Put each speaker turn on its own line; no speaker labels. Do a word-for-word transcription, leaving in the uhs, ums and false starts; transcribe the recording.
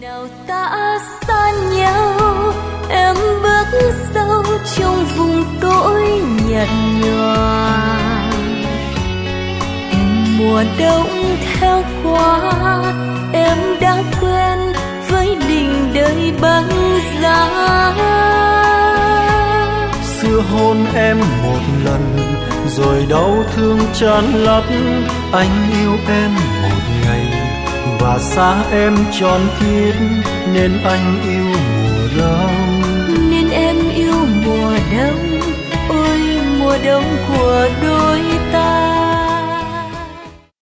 nào ta xa nhau, em bước sâu trong vùng cõi nhạt nhòa. Mùa đông theo qua, em đã quen với đình đời băng giá.
Xưa hôn em một lần rồi đau thương tràn lấp. Anh yêu em một ngày và xa em tròn kiếp, nên anh yêu mùa đông.
Nên em yêu mùa đông, ôi mùa đông của đôi ta.